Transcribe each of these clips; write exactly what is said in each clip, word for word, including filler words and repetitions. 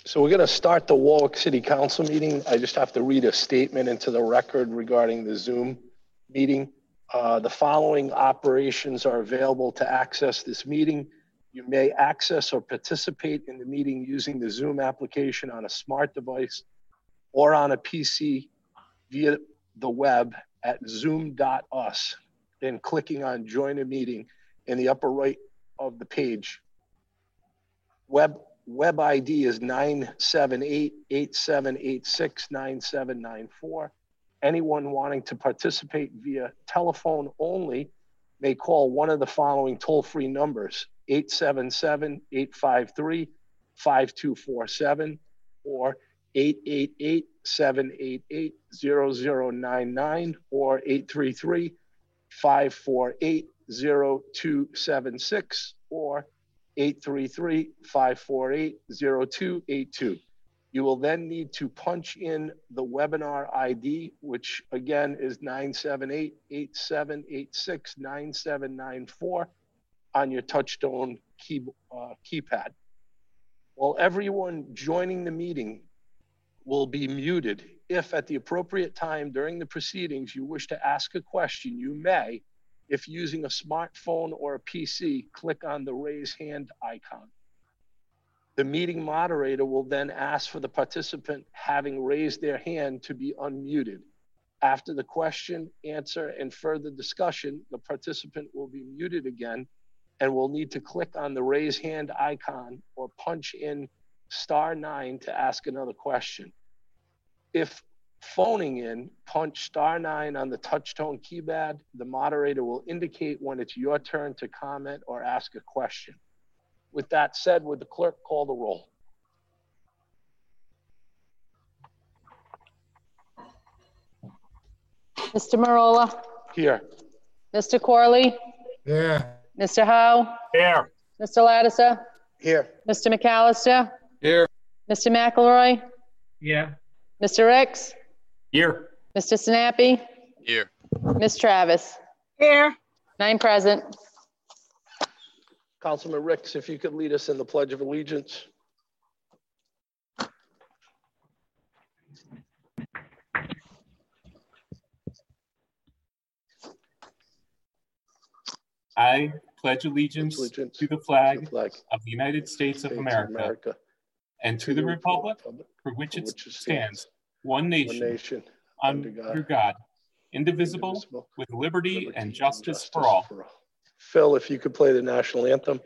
So we're going to start the Warwick City Council meeting. I just have to read a statement into the record regarding the Zoom meeting. Uh, the following operations are available to access this meeting. You may access or participate in the meeting using the Zoom application on a smart device or on a P C via the web at zoom dot us, then clicking on join a meeting in the upper right of the page. Web Web I D is nine seven eight, eight seven eight six, nine seven nine four. Anyone wanting to participate via telephone only may call one of the following toll-free numbers, eight seven seven, eight five three, five two four seven or eight eight eight, seven eight eight, zero zero nine nine or eight three three, five four eight, zero two seven six or eight three three, five four eight, zero two eight two. You will then need to punch in the webinar I D, which again is nine seven eight, eight seven eight six, nine seven nine four on your touchtone key, uh, keypad. While everyone joining the meeting will be muted, if at the appropriate time during the proceedings you wish to ask a question, you may, if using a smartphone or a P C, click on the raise hand icon. The meeting moderator will then ask for the participant having raised their hand to be unmuted. After the question, answer, and further discussion, the participant will be muted again and will need to click on the raise hand icon or punch in star nine to ask another question. If phoning in, punch star nine on the touchtone keypad. The moderator will indicate when it's your turn to comment or ask a question. With that said, would the clerk call the roll? Mister Marola. Here. Mister Corley. Here. Mister Howe. Here. Mister Lattiser. Here. Mister McAllister. Here. Mister McElroy. Yeah. Mister Ricks. Here. Mister Snappy. Here. Miz Travis. Here. Nine present. Councilman Ricks, if you could lead us in the Pledge of Allegiance. I pledge allegiance, Allegiance to the flag, to the flag of the United States, States of America, America and to the republic for which for it which it stands, one nation, one nation, under under God, indivisible, indivisible, with liberty, liberty and justice for all. Phil, if you could play the national anthem.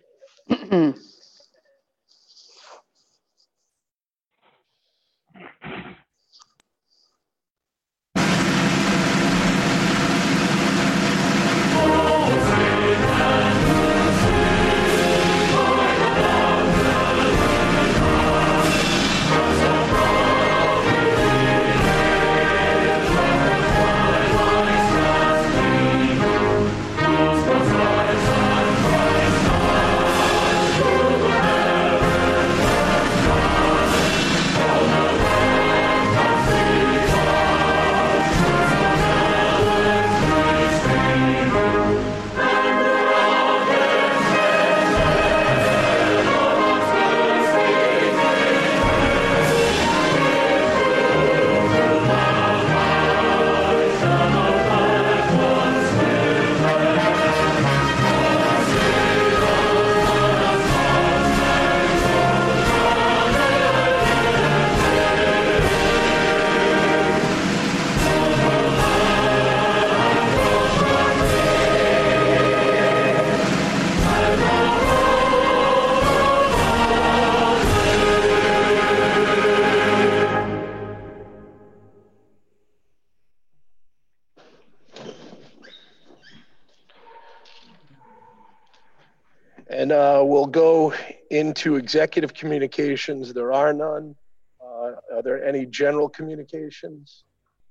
And uh, we'll go into executive communications. There are none. Uh, are there any general communications?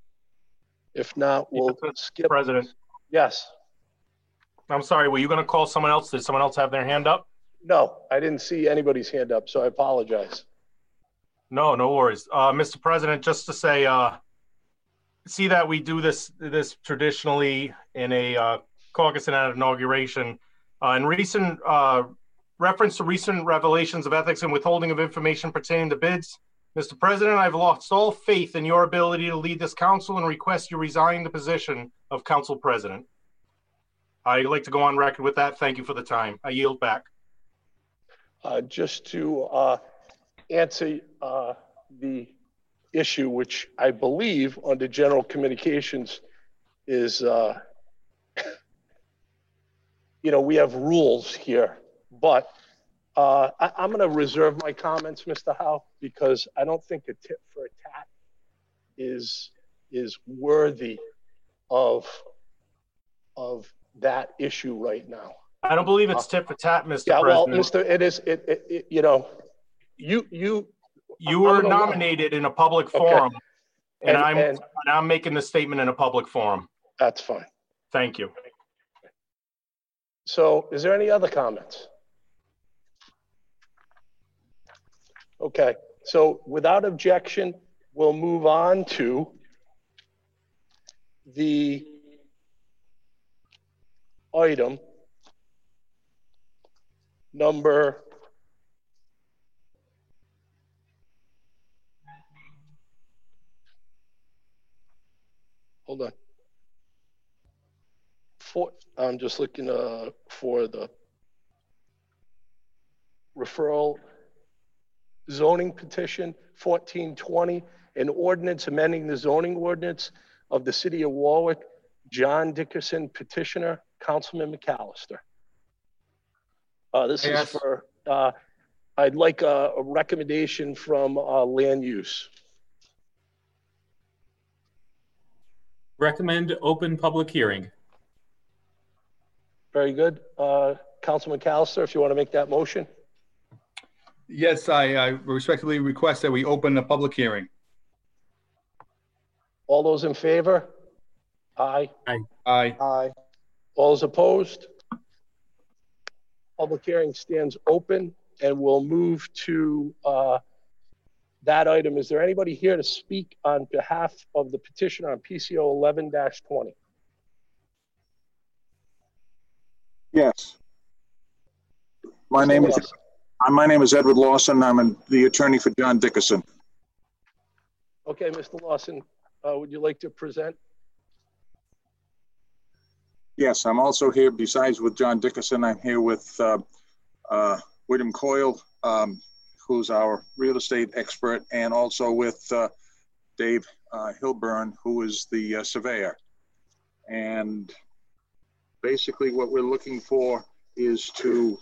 If not, we'll skip. President. Yes. I'm sorry, were you going to call someone else? Did someone else have their hand up? No, I didn't see anybody's hand up, so I apologize. No, no worries. Uh, Mister President, just to say, uh, see that we do this this traditionally in a uh, caucus and at inauguration. Uh, in recent uh, reference to recent revelations of ethics and withholding of information pertaining to bids. Mister President, I've lost all faith in your ability to lead this council and request you resign the position of council president. I'd like to go on record with that. Thank you for the time. I yield back. Uh, just to uh, answer uh, the issue, which I believe under general communications is, uh, you know, we have rules here, but uh, I, I'm going to reserve my comments, Mister Howe, because I don't think a tit for a tat is is worthy of of that issue right now. I don't believe it's tit for tat, Mister Yeah, well, President. Mister It is. It, it, it you know, you you You were I'm gonna- nominated in a public forum, and, And- I'm and- and I'm making the statement in a public forum. That's fine. Thank you. So is there any other comments? Okay, so without objection, we'll move on to the item number hold on. For, I'm just looking uh, for the referral zoning petition fourteen twenty, an ordinance amending the zoning ordinance of the city of Warwick, John Dickerson petitioner, Councilman McAllister. Uh, this Yes. is for, uh, I'd like a, a recommendation from uh, land use. Recommend open public hearing. Very good. Uh, Councilman McAllister, if you want to make that motion. Yes, I, I respectfully request that we open the public hearing. All those in favor? Aye. Aye. Aye. All those opposed? Public hearing stands open, and we'll move to uh, that item. Is there anybody here to speak on behalf of the petitioner on P C O eleven dash twenty? Yes. My name is, uh, my name is Edward Lawson. I'm an- the attorney for John Dickerson. Okay, Mister Lawson, uh, would you like to present? Yes, I'm also here, besides with John Dickerson, I'm here with uh, uh, William Coyle, um, who's our real estate expert, and also with uh, Dave uh, Hilburn, who is the uh, surveyor. And basically what we're looking for is to,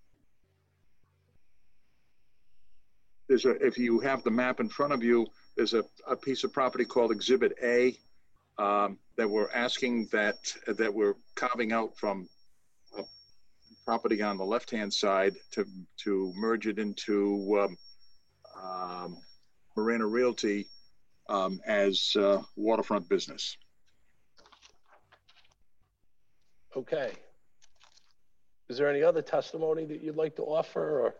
there's a, if you have the map in front of you, there's a, a piece of property called Exhibit A um, that we're asking that, that we're carving out from a property on the left-hand side to, to merge it into um, um, Marina Realty um, as uh, waterfront business. Okay. Is there any other testimony that you'd like to offer, or?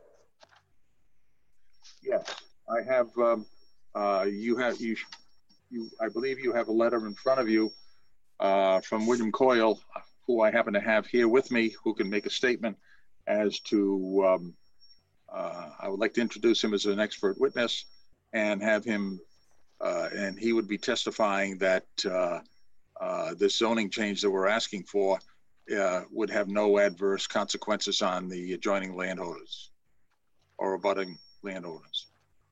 Yes, I have, um, uh, you have, you, you, I believe you have a letter in front of you uh, from William Coyle, who I happen to have here with me, who can make a statement as to, um, uh, I would like to introduce him as an expert witness and have him, uh, and he would be testifying that uh, uh, this zoning change that we're asking for uh, would have no adverse consequences on the adjoining landowners or abutting landowners.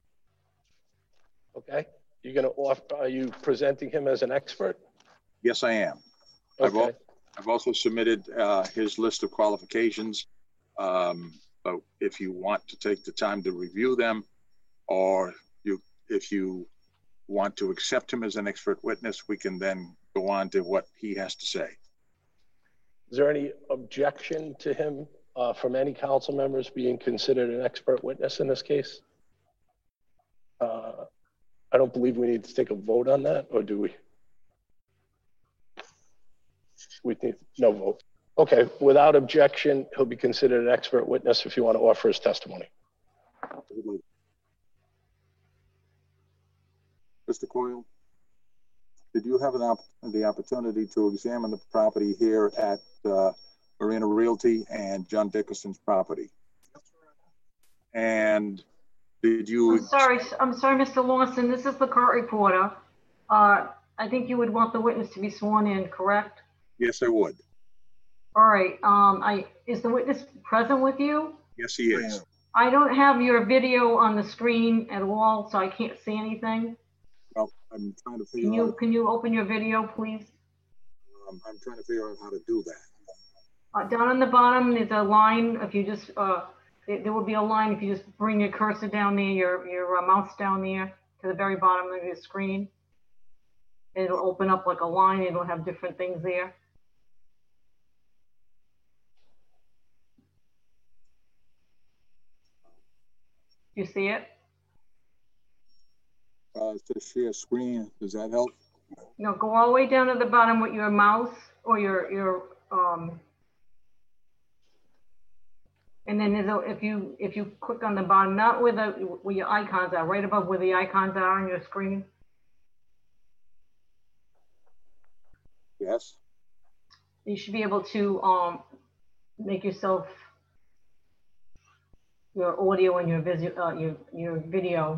Okay, you're gonna offer, are you presenting him as an expert? Yes, I am. I've, al- Okay, I've also submitted uh, his list of qualifications. Um, but if you want to take the time to review them, or you, if you want to accept him as an expert witness, we can then go on to what he has to say. is there any objection to him uh, from any council members being considered an expert witness in this case? Uh, I don't believe we need to take a vote on that, or do we? We need no vote. Okay, without objection, he'll be considered an expert witness if you want to offer his testimony. Mister Coyle, did you have an op the opportunity to examine the property here at uh, Marina Realty and John Dickerson's property? And did you? I'm sorry, I'm sorry, Mister Lawson, this is the court reporter. Uh, I think you would want the witness to be sworn in, correct? Yes, I would. All right, um, I, is the witness present with you? Yes, he is. I don't have your video on the screen at all, so I can't see anything. Well, I'm trying to Can figure you, out, can you open your video, please? um, I'm trying to figure out how to do that. Uh, down on the bottom, there's a line. If you just, uh, there, there will be a line. If you just bring your cursor down there, your, your uh, mouse down there to the very bottom of your screen, it'll open up like a line. It'll have different things there. You see it? Uh, to share screen, does that help? No, go all the way down to the bottom with your mouse or your, your, um, and then there's a, if you, if you click on the bottom, not where the, where your icons are, right above where the icons are on your screen. Yes. You should be able to, um, make yourself, your audio and your visual, uh, your, your video.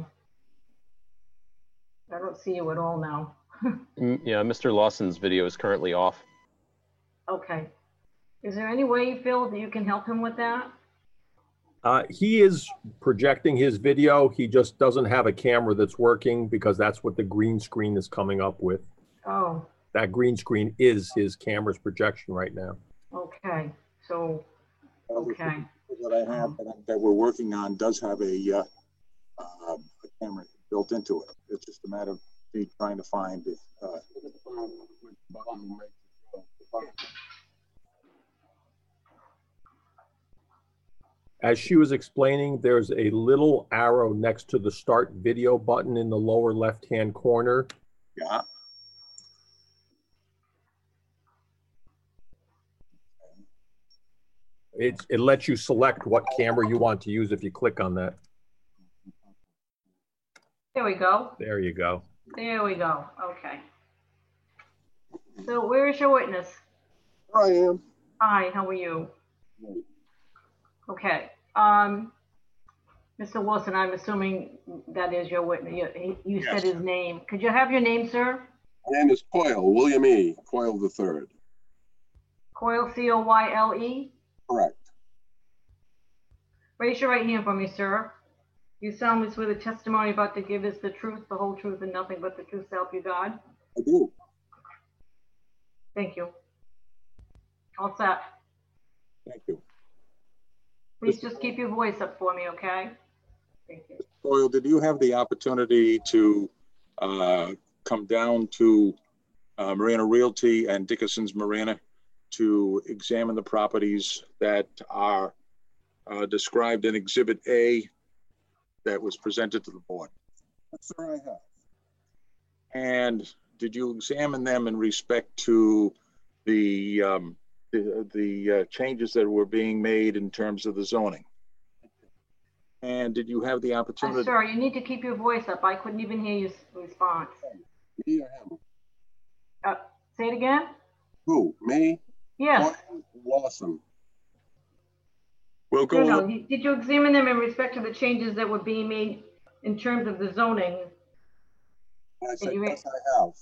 I don't see you at all now. Mm, Yeah, Mister Lawson's video is currently off. Okay. Is there any way, Phil, that you can help him with that? Uh, he is projecting his video. He just doesn't have a camera that's working because that's what the green screen is coming up with. Oh, That green screen is his camera's projection right now. okay. So, okay. That I have, that, I- that we're working on does have a, uh, uh, a camera built into it. It's just a matter of me trying to find it. Uh, As she was explaining, there's a little arrow next to the start video button in the lower left-hand corner. yeah. It, it lets you select what camera you want to use if you click on that. There we go. There you go. There we go. Okay. So where is your witness? Here I am. Hi, how are you? Okay. Um, Mister Wilson, I'm assuming that is your witness. You, he- you said Yes. his name. Could you have your name, sir? My name is Coyle, William E. Coyle the third. Coyle, C O Y L E? Correct. Raise your right hand for me, sir. You solemnly swear the testimony about to give is the truth, the whole truth, and nothing but the truth, so help you God? I do. Thank you. All set. Thank you. Please just keep your voice up for me, okay? Thank you. Coyle, did you have the opportunity to uh, come down to uh, Marina Realty and Dickinson's Marina to examine the properties that are uh, described in Exhibit A that was presented to the board? Yes, sir, I have. And did you examine them in respect to the um, the, the uh, changes that were being made in terms of the zoning? And did you have the I'm opportunity? sorry, you need to keep your voice up. I couldn't even hear your response. Me or him? Uh, say it again? Who? Me? Yes. Coyle Lawson. We'll No, go. no. look- Did you examine them in respect to the changes that were being made in terms of the zoning? And I said, you re- yes, I have.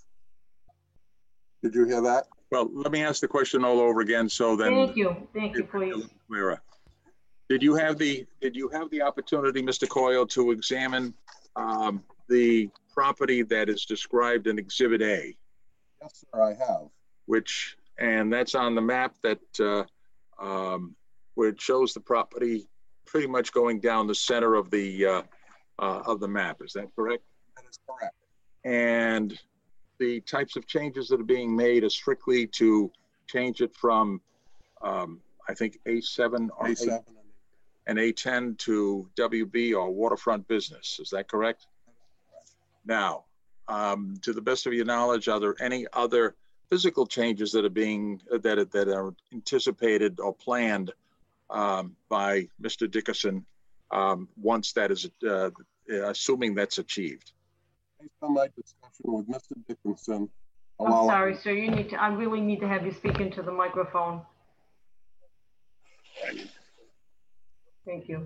Did you hear that? Well, let me ask the question all over again, so then. Thank you. Thank you, it's a please. little clearer. Did you have the, did you have the opportunity, Mister Coyle, to examine um, the property that is described in Exhibit A, Yes, sir, I have. which, and that's on the map that, uh, um, where it shows the property pretty much going down the center of the, uh, uh, of the map. Is that correct? That is correct. And the types of changes that are being made are strictly to change it from, um, I think, A seven or A seven. and A ten to W B or waterfront business. Is that correct? Now, um, to the best of your knowledge, are there any other physical changes that are being, that are, that are anticipated or planned um, by Mister Dickinson um, once that is, uh, assuming that's achieved? Based on my discussion with Mister Dickinson. I'm while I- sorry, sir. You need to, I really need to have you speak into the microphone. Thank you.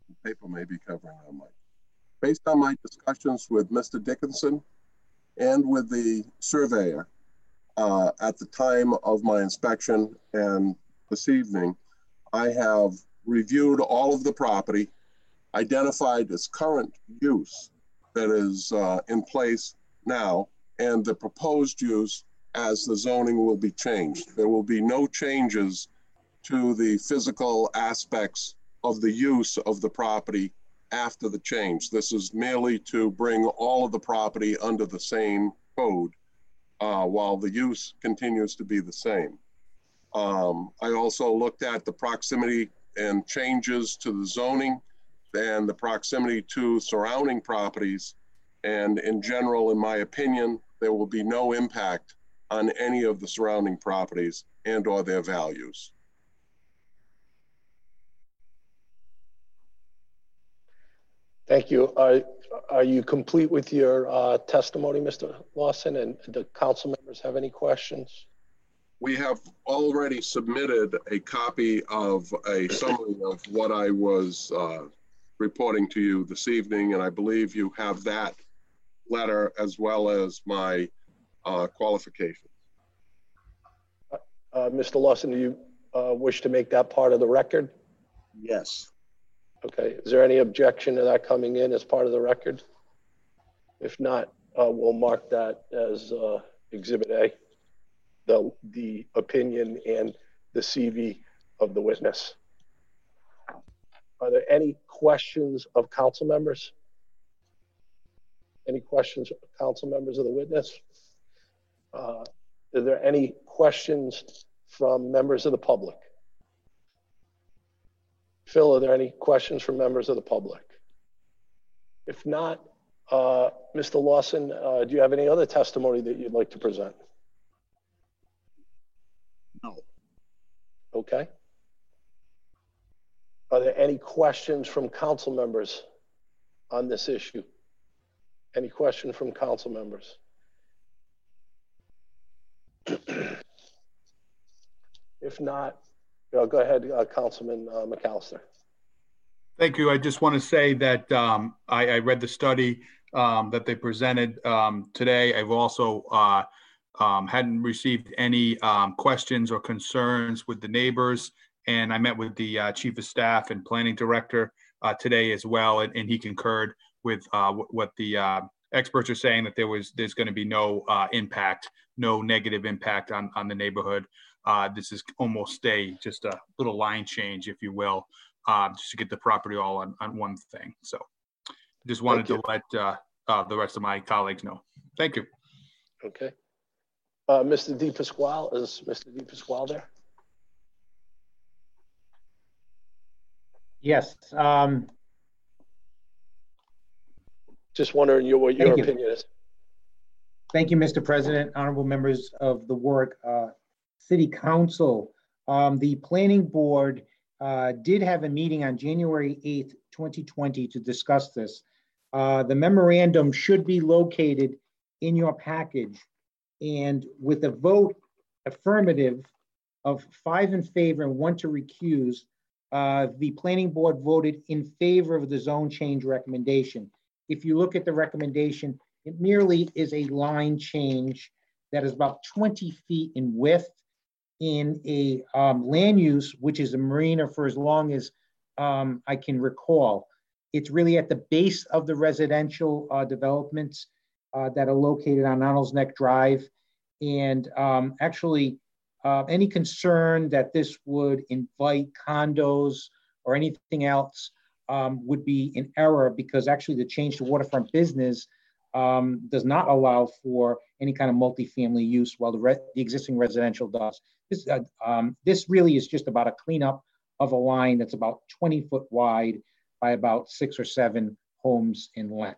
paper may be covering our mic. Based on my discussions with Mister Dickinson and with the surveyor uh, at the time of my inspection and this evening, I have reviewed all of the property, identified its current use that is uh, in place now, and the proposed use as the zoning will be changed. There will be no changes to the physical aspects of the use of the property after the change. This is merely to bring all of the property under the same code uh, while the use continues to be the same. Um, I also looked at the proximity and changes to the zoning and the proximity to surrounding properties. And in general, in my opinion, there will be no impact on any of the surrounding properties and or their values. Thank you. Are, are you complete with your uh, testimony, Mister Lawson? And do council members have any questions? We have already submitted a copy of a summary of what I was uh, reporting to you this evening, and I believe you have that letter as well as my uh, qualifications. Uh, uh, Mister Lawson, do you uh, wish to make that part of the record? Yes. Okay. Is there any objection to that coming in as part of the record? If not, uh, we'll mark that as uh, Exhibit A, the, the opinion and the C V of the witness. Are there any questions of council members? Any questions of council members of the witness? Uh, are there any questions from members of the public? Phil, are there any questions from members of the public? If not, uh, Mister Lawson, uh, do you have any other testimony that you'd like to present? No. Okay. Are there any questions from council members on this issue? Any question from council members? If not, uh, go ahead, uh, Councilman uh, McAllister. Thank you. I just want to say that um, I, I read the study um, that they presented um, today. I've also uh, um, hadn't received any um, questions or concerns with the neighbors. And I met with the uh, chief of staff and planning director uh, today as well. And, and he concurred with uh, what the uh, experts are saying, that there was there's going to be no uh, impact, no negative impact on, on the neighborhood. Uh, this is almost a just a little line change, if you will, uh, just to get the property all on, on one thing. So just wanted to let uh, uh, the rest of my colleagues know. Thank you. Okay. Uh, Mister Di Pasquale, is Mister Di Pasquale there? Yes. Um, Just wondering your, what your opinion is. Thank you, Mister President, honorable members of the work. Uh, City Council, um, the planning board uh, did have a meeting on January eighth, twenty twenty to discuss this. Uh, the memorandum should be located in your package, and with a vote affirmative of five in favor and one to recuse, uh, the planning board voted in favor of the zone change recommendation. If you look at the recommendation, it merely is a line change that is about twenty feet in width in a um, land use, which is a marina for as long as um, I can recall. It's really at the base of the residential uh, developments uh, that are located on Arnold's Neck Drive. And um, actually, uh, any concern that this would invite condos or anything else um, would be in error, because actually the change to waterfront business um, does not allow for any kind of multifamily use, while the, re the existing residential does. This, uh, um, this really is just about a cleanup of a line that's about twenty foot wide by about six or seven homes in length.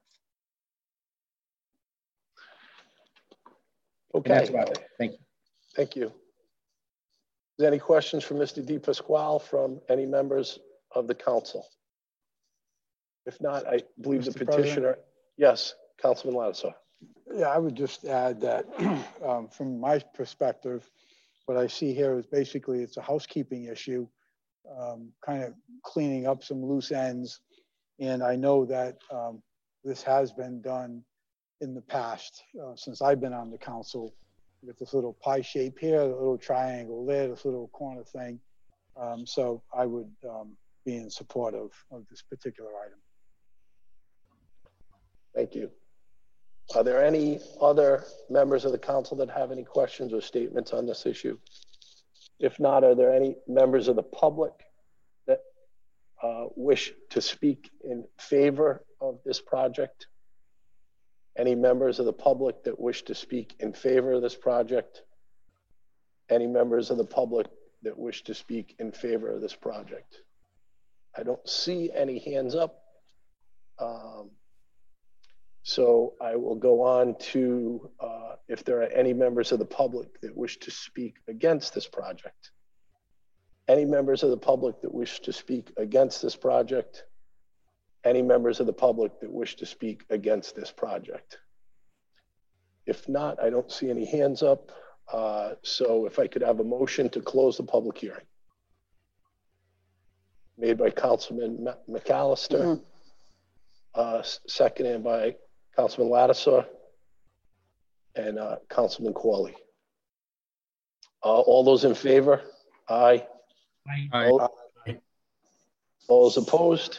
Okay. And that's about it. Thank you. Thank you. Is there any questions for Mister Di Pasquale from any members of the council? If not, I believe Mister the petitioner. President? Yes, Councilman Lattisaw. Yeah, I would just add that um, from my perspective, what I see here is basically it's a housekeeping issue, um, kind of cleaning up some loose ends And I know that um, this has been done in the past, uh, since I've been on the council, with this little pie shape here, a little triangle there, this little corner thing. Um, so I would um, be in support of, of this particular item. Thank you. Are there any other members of the council that have any questions or statements on this issue? If not, are there any members of the public that uh, wish to speak in favor of this project? Any members of the public that wish to speak in favor of this project? Any members of the public that wish to speak in favor of this project? I don't see any hands up. Um, so I will go on to uh, if there are any members of the public that wish to speak against this project. Any members of the public that wish to speak against this project? Any members of the public that wish to speak against this project? If not, I don't see any hands up. Uh, so if I could have a motion to close the public hearing. Made by Councilman McAllister, mm-hmm. uh, seconded by Councilman Lattisaw and uh, Councilman Qualley. Uh, all those in favor? Aye. Aye. Aye. All, Aye. All those opposed?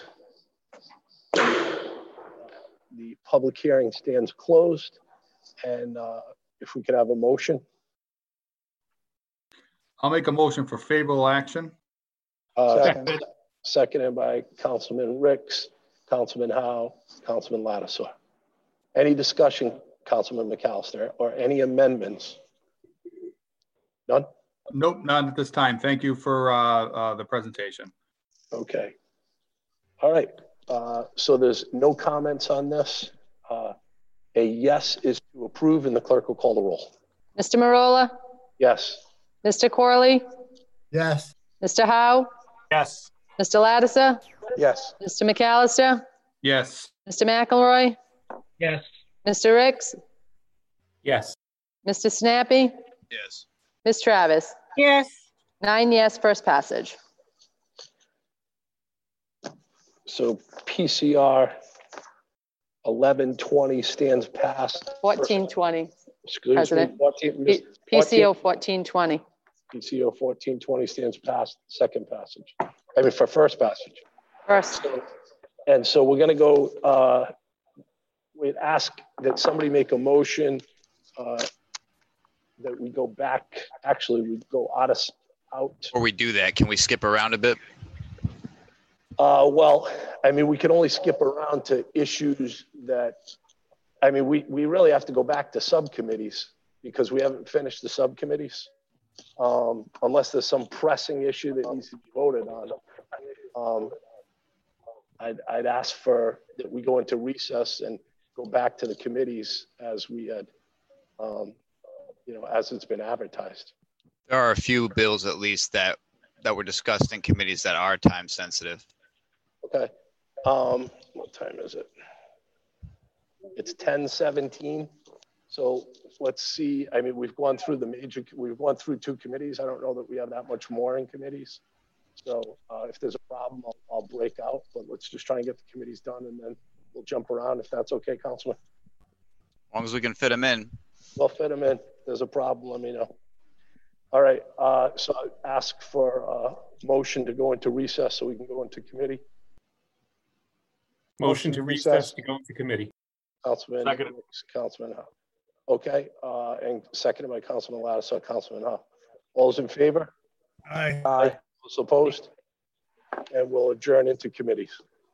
The public hearing stands closed. And uh, if we could have a motion. I'll make a motion for favorable action. Uh, Second. Seconded by Councilman Ricks, Councilman Howe, Councilman Lattisaw. Any discussion, Councilman McAllister, or any amendments? None? Nope, none at this time. Thank you for uh, uh, the presentation. Okay. All right. Uh, so there's no comments on this. Uh, a yes is to approve, and the clerk will call the roll. Mister Marola? Yes. Mister Corley? Yes. Mister Howe? Yes. Mister Lattisaw? Yes. Mister McAllister? Yes. Mister McElroy? Yes. Mister Ricks? Yes. Mister Snappy? Yes. Miz Travis? Yes. Nine yes, first passage. So P C R eleven twenty stands passed. fourteen twenty. Excuse President. me. fourteen, P- PCO fourteen twenty. P C O fourteen twenty stands passed, second passage. I mean, for first passage. First. So, and so we're going to go, uh, we'd ask that somebody make a motion uh, that we go back, actually, we go out of, out. Before we do that, can we skip around a bit? Uh, well, I mean, we can only skip around to issues that, I mean, we, we really have to go back to subcommittees because we haven't finished the subcommittees. Um, unless there's some pressing issue that needs to be voted on. Um, I'd, I'd ask for that we go into recess and go back to the committees as we had, um, you know, as it's been advertised. There are a few bills at least that, that were discussed in committees that are time sensitive. Okay. Um, what time is it? It's ten seventeen. So let's see. I mean, we've gone through the major, we've gone through two committees. I don't know that we have that much more in committees. So uh, if there's a problem, I'll, I'll break out, but let's just try and get the committees done and then we'll jump around if that's okay, Councilman. As long as we can fit them in. We'll fit them in. If there's a problem, let me know. All right. Uh, so I ask for a motion to go into recess so we can go into committee. Motion to recess to go into committee. Councilman, Second. Councilman Howe. Okay, uh, and seconded by Councilman Lattisaw, Councilman Howe. All those in favor? Aye. Aye. Those opposed? And we'll adjourn into committees.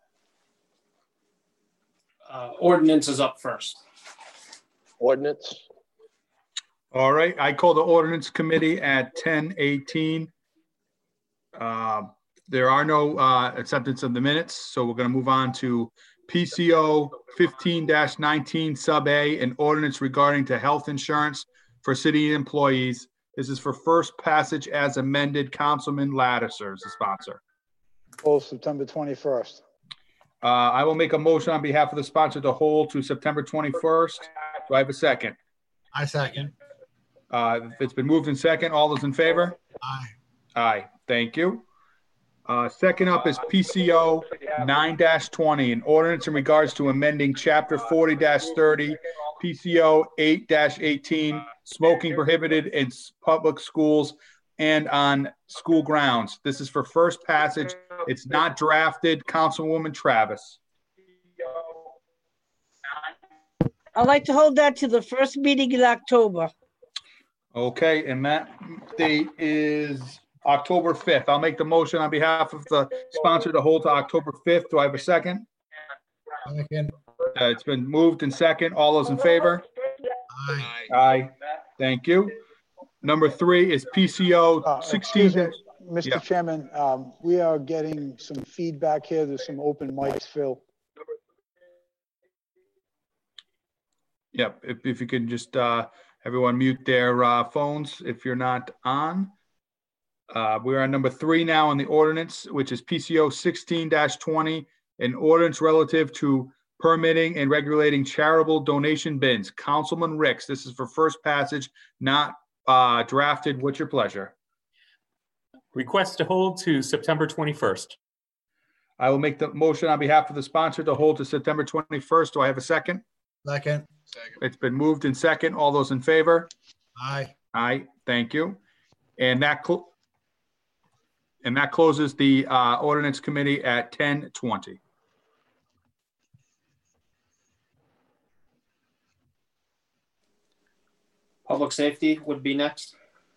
Uh, ordinance is up first. Ordinance. All right, I call the ordinance committee at ten eighteen. Uh, there are no uh, acceptance of the minutes, so we're going to move on to P C O fifteen nineteen sub A, an ordinance regarding to health insurance for city employees. This is for first passage as amended. Councilman Lattiser is the sponsor. Oh, September twenty-first. Uh, I will make a motion on behalf of the sponsor to hold to September twenty-first. Do I have a second? I second. Uh, it's been moved in second. All those in favor? Aye. Aye. Thank you. Uh, second up is P C O nine twenty, an ordinance in regards to amending chapter forty thirty, P C O eight eighteen, smoking prohibited in s- public schools and on school grounds. This is for first passage. It's not drafted. Councilwoman Travis. I'd like to hold that to the first meeting in October. Okay, and that date is October fifth. I'll make the motion on behalf of the sponsor to hold to October fifth. Do I have a second? Second. Uh, it's been moved and second. All those in favor? Aye. Aye. Thank you. Number three is P C O Uh, sixteen. excuse me, Yeah. Mister Chairman, um, we are getting some feedback here. There's some open mics, Phil. Yep, if, if you could just, uh, everyone mute their, uh, phones if you're not on. Uh, we're on number three now on the ordinance, which is P C O sixteen twenty, an ordinance relative to permitting and regulating charitable donation bins. Councilman Ricks, this is for first passage, not, uh, drafted. What's your pleasure? Request to hold to September twenty-first. I will make the motion on behalf of the sponsor to hold to September twenty-first. Do I have a second? Second. It's been moved in second. All those in favor? Aye. Aye, thank you. And that, clo- and that closes the uh, ordinance committee at ten twenty. Public safety would be next.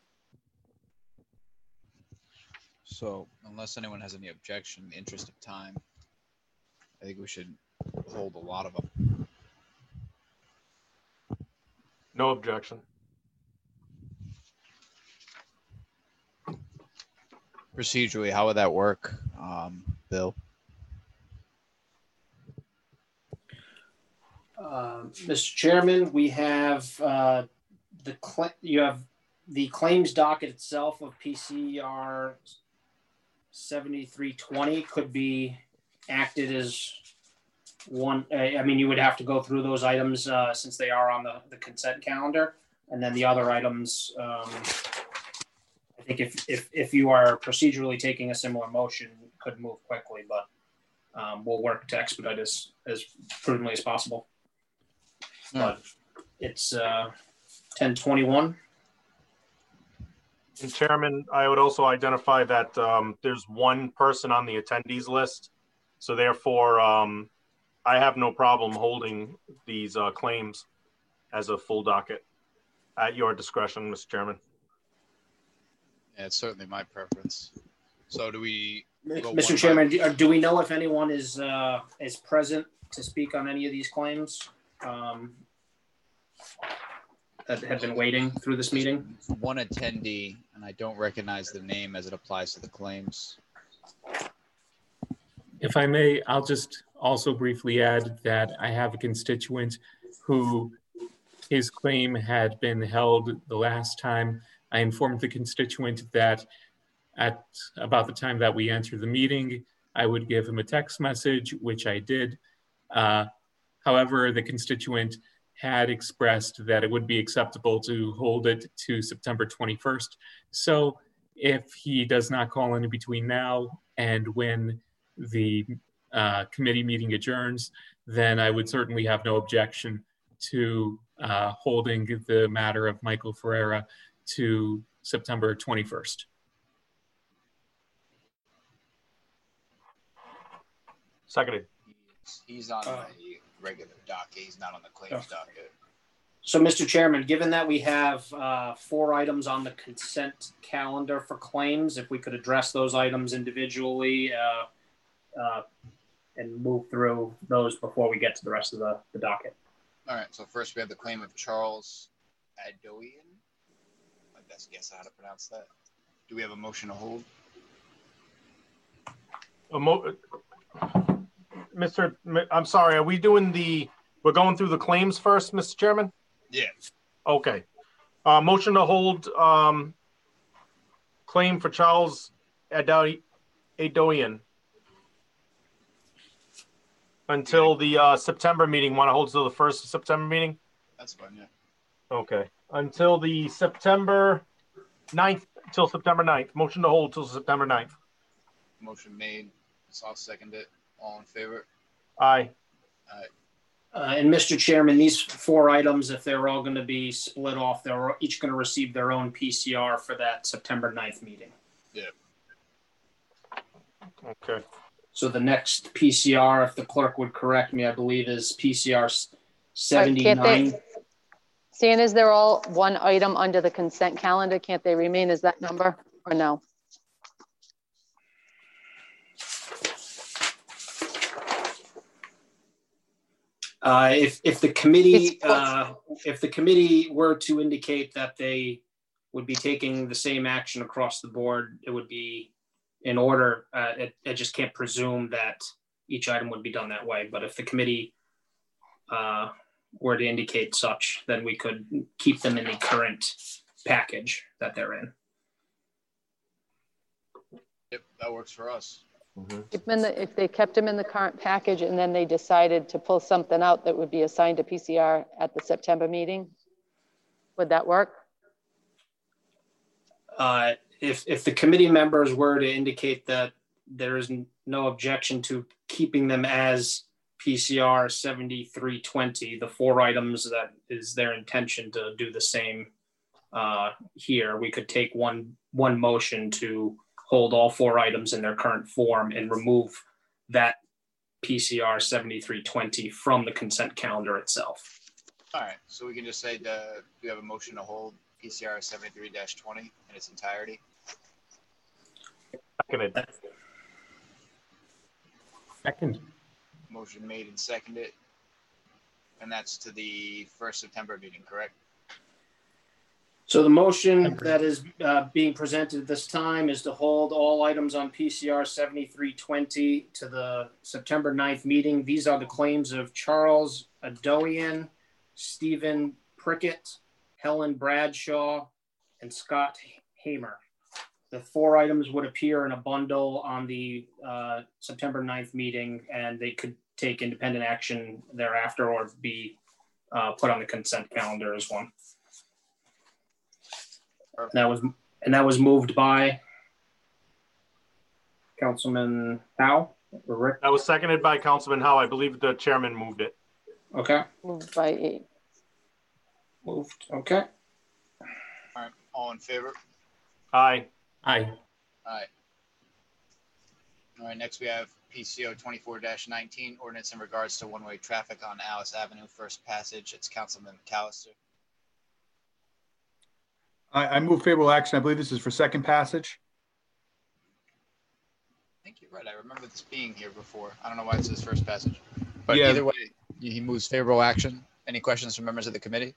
So unless anyone has any objection, in the interest of time, I think we should hold a lot of them. No objection. Procedurally, how would that work, um, Bill? Uh, Mister Chairman, we have uh, the cl- you have the claims docket itself of P C R seventy-three twenty could be acted as one. Uh, I mean, you would have to go through those items uh, since they are on the, the consent calendar, and then the other items. Um, I think if, if if you are procedurally taking a similar motion, could move quickly, but um, we'll work to expedite as as prudently as possible. But it's uh, ten twenty-one. And Chairman, I would also identify that um, there's one person on the attendees list. So therefore, um, I have no problem holding these uh, claims as a full docket at your discretion, Mister Chairman. Yeah, it's certainly my preference. So do we? go Mister one Chairman, by- do, do we know if anyone is uh, is present to speak on any of these claims um, that have been waiting through this meeting? One attendee, and I don't recognize the name as it applies to the claims. If I may, I'll just also briefly add that I have a constituent who his claim had been held the last time. I informed the constituent that at about the time that we entered the meeting, I would give him a text message, which I did. Uh, however, the constituent had expressed that it would be acceptable to hold it to September twenty-first. So if he does not call in between now and when the uh, committee meeting adjourns, then I would certainly have no objection to uh, holding the matter of Michael Ferreira to September twenty-first. Seconded. He's, he's on Uh, the regular docket. He's not on the claims docket. So, Mister Chairman, given that we have uh, four items on the consent calendar for claims, if we could address those items individually uh, uh, and move through those before we get to the rest of the, the docket. All right. So first we have the claim of Charles Adoian. I guess guess how to pronounce that. Do we have a motion to hold? A mo- Mister M- I'm sorry. Are we doing the? We're going through the claims first, Mister Chairman. Yeah. Okay. Uh, motion to hold um, claim for Charles Ado- Adoian until the uh, September meeting. Want to hold till the first September meeting? That's fine. Yeah. Okay. Until the September ninth, till September ninth. Motion to hold till September ninth. Motion made. So I'll second it. All in favor? Aye. Aye. Uh, and Mister Chairman, these four items, if they're all going to be split off, they're each going to receive their own P C R for that September ninth meeting. Yeah. Okay. So the next P C R, if the clerk would correct me, I believe is P C R Uh, can't seventy-nine. they- Seeing as they're all one item under the consent calendar, can't they remain as that number or no? Uh, if, if the committee, It's- uh, if the committee were to indicate that they would be taking the same action across the board, it would be in order. Uh, it, I just can't presume that each item would be done that way. But if the committee uh, were to indicate such, then we could keep them in the current package that they're in. Yep, that works for us. If, in the, if they kept them in the current package and then they decided to pull something out that would be assigned to P C R at the September meeting, would that work? Uh, if, if the committee members were to indicate that there is no objection to keeping them as P C R seventy-three twenty, the four items that is their intention to do the same uh, here, we could take one, one motion to hold all four items in their current form and remove that P C R seventy-three twenty from the consent calendar itself. All right, so we can just say, the, do we have a motion to hold P C R seventy-three twenty in its entirety? Seconded. Second. Motion made and seconded. And that's to the first September meeting, correct? So the motion that is uh, being presented this time is to hold all items on P C R seventy-three twenty to the September ninth meeting. These are the claims of Charles Adoian, Stephen Prickett, Helen Bradshaw, and Scott Hamer. The four items would appear in a bundle on the uh, September ninth meeting, and they could take independent action thereafter or be uh, put on the consent calendar as one. And that was and that was moved by Councilman Howe or Rick. That was seconded by Councilman Howe. I believe the chairman moved it. Okay. Moved by eight. Moved. Okay. All right, all in favor? Aye. Aye. Aye. All right, next we have P C O twenty-four nineteen, ordinance in regards to one-way traffic on Alice Avenue, first passage. It's Councilman McAllister. I, I move favorable action. I believe this is for second passage. I think you're right. I remember this being here before. I don't know why it says first passage. But Yeah. either way, he moves favorable action. Any questions from members of the committee?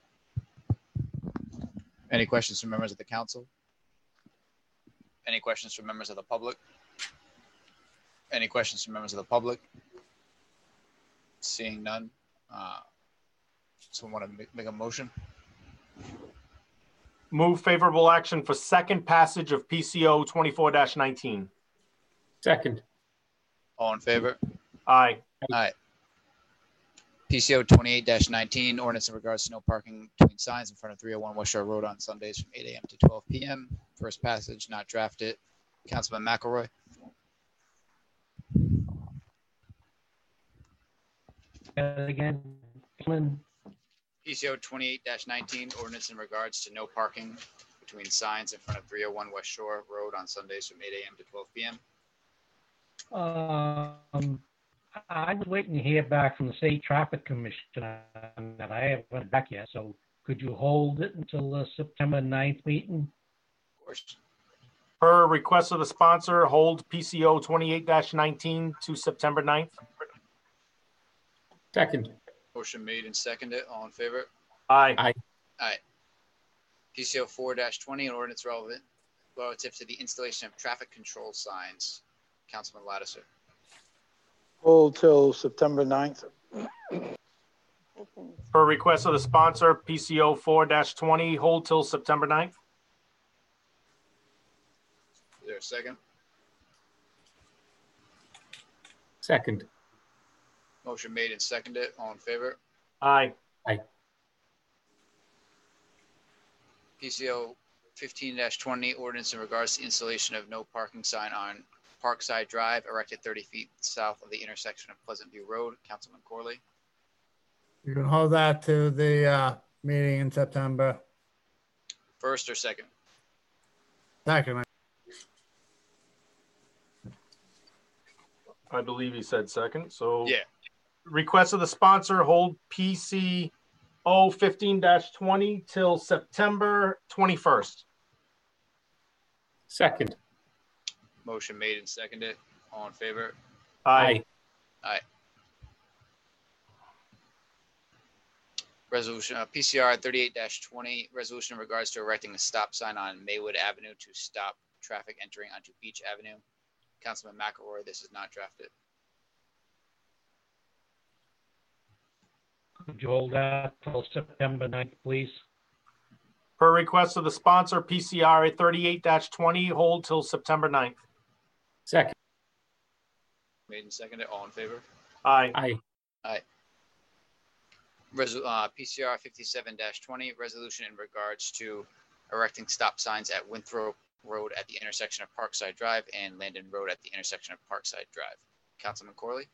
Any questions from members of the council? Any questions from members of the public? Any questions from members of the public? Seeing none. Uh, someone want to make, make a motion? Move favorable action for second passage of P C O twenty-four nineteen. Second. All in favor? Aye. Aye. P C O twenty-eight nineteen, ordinance in regards to no parking between signs in front of three oh one West Shore Road on Sundays from eight a m to twelve p m First passage, not drafted. Councilman McElroy. Again, Councilman. P C O twenty-eight nineteen, ordinance in regards to no parking between signs in front of three oh one West Shore Road on Sundays from eight a m to twelve p m Um, I was waiting to hear back from the State Traffic Commission on that. I haven't went back yet, so could you hold it until the September ninth meeting? Of course. Per request of the sponsor, hold P C O twenty-eight nineteen to September ninth. Second. Motion made and seconded. All in favor? Aye. Aye. Aye. P C O four twenty, an ordinance relevant relative to the installation of traffic control signs. Councilman Lattiser. Hold till September ninth. Per request of the sponsor, P C O four twenty, hold till September ninth. Is there a second? Second. Motion made and seconded. All in favor? Aye. Aye. P C O fifteen twenty, ordinance in regards to installation of no parking sign on Parkside Drive, erected thirty feet south of the intersection of Pleasant View Road. Councilman Corley. You can hold that to the uh, meeting in September. First or second? Second. I believe he said second, so. Yeah. Request of the sponsor, hold P C O fifteen twenty till September twenty-first. Second. Motion made and seconded. All in favor? Aye. Aye. Resolution, uh, P C R thirty-eight twenty, resolution in regards to erecting a stop sign on Maywood Avenue to stop traffic entering onto Beach Avenue. Councilman McElroy, this is not drafted. Could you hold that till September ninth, please? Per request of the sponsor, P C R thirty-eight twenty, hold till September ninth. Second. Made and seconded. All in favor? Aye. Aye. Aye. Resol uh, P C R fifty-seven twenty, resolution in regards to erecting stop signs at Winthrop Road at the intersection of Parkside Drive and Landon Road at the intersection of Parkside Drive. Councilman Corley.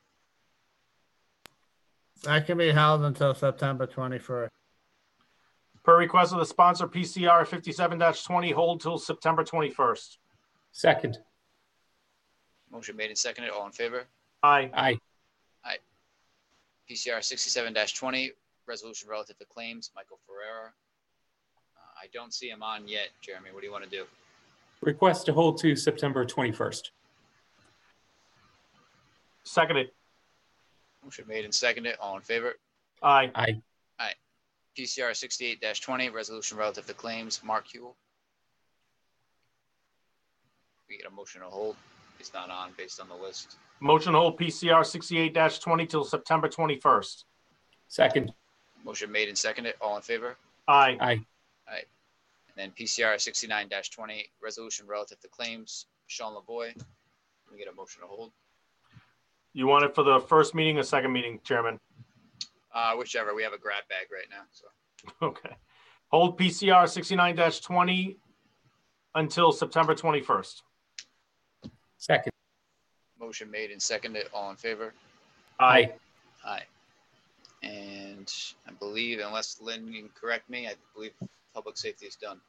That can be held until September twenty-first. Per request of the sponsor, P C R fifty-seven twenty, hold till September twenty-first. Second. Motion made and seconded. All in favor? Aye. Aye. Aye. P C R sixty-seven twenty, resolution relative to claims. Michael Ferrera. Uh, I don't see him on yet. Jeremy, what do you want to do? Request to hold to September twenty-first. Seconded. Motion made and seconded. All in favor? Aye. Aye. Aye. P C R sixty-eight twenty, resolution relative to claims. Mark Hewell. We get a motion to hold. He's not on based on the list. Motion to hold P C R sixty-eight twenty till September twenty-first. Second. Motion made and seconded. All in favor? Aye. Aye. Aye. And then P C R sixty-nine twenty, resolution relative to claims. Sean LaVoy. We get a motion to hold. You want it for the first meeting or second meeting, Chairman? Uh, whichever. We have a grab bag right now. So. Okay. Hold P C R sixty-nine twenty until September twenty-first. Second. Motion made and seconded. All in favor? Aye. Aye. And I believe, unless Lynn can correct me, I believe public safety is done.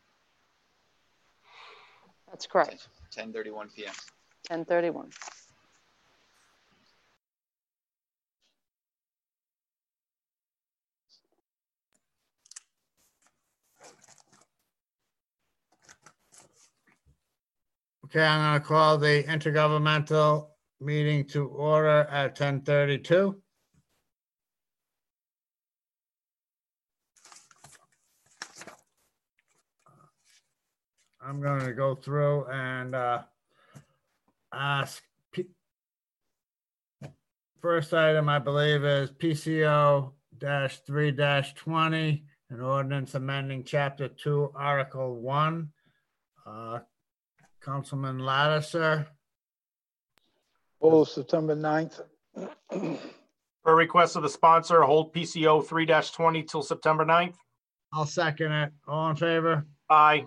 That's correct. ten thirty-one p m ten thirty-one. Okay, I'm going to call the intergovernmental meeting to order at ten thirty-two. I'm going to go through and uh, ask. P First item, I believe, is P C O three twenty, an ordinance amending Chapter two, Article one. Uh, Councilman Lattiser. Hold September ninth. Per request of the sponsor, hold P C O three twenty till September ninth. I'll second it. All in favor? Aye.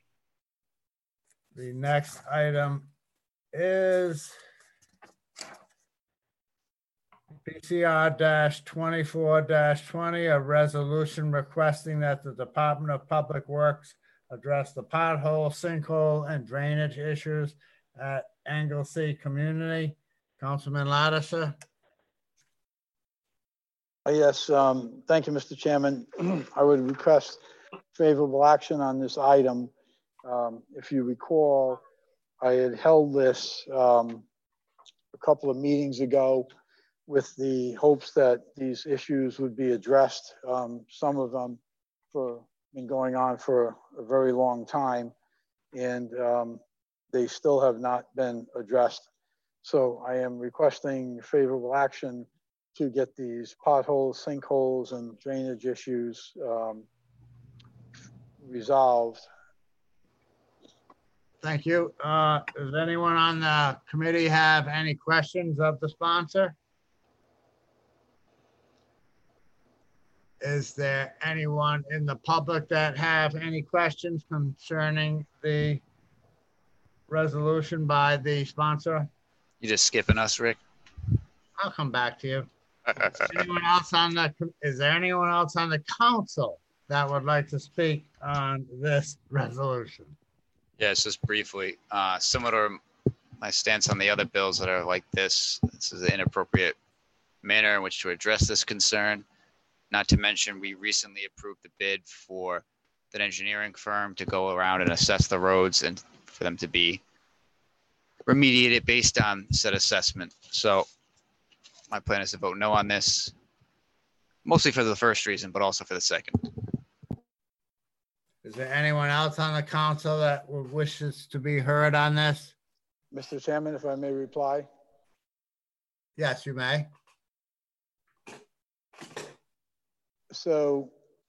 The next item is P C R twenty-four twenty, a resolution requesting that the Department of Public Works address the pothole, sinkhole, and drainage issues at Anglesey Community. Councilman Lattiser. Yes, um, thank you, Mister Chairman. I would request favorable action on this item. Um, if you recall, I had held this um, a couple of meetings ago with the hopes that these issues would be addressed. Um, some of them for been going on for a very long time, and um, they still have not been addressed. So I am requesting favorable action to get these potholes, sinkholes, and drainage issues um, resolved. Thank you. Uh, does anyone on the committee have any questions of the sponsor? Is there anyone in the public that have any questions concerning the resolution by the sponsor? You just skipping us, Rick? I'll come back to you. Is anyone else on the, is there anyone else on the council that would like to speak on this resolution? Yes, just briefly. Uh, similar to my stance on the other bills that are like this, this is an inappropriate manner in which to address this concern. Not to mention, we recently approved the bid for an engineering firm to go around and assess the roads and for them to be remediated based on said assessment. So my plan is to vote no on this, mostly for the first reason, but also for the second. Is there anyone else on the council that would wishes to be heard on this? Mister Chairman, if I may reply. Yes, you may. So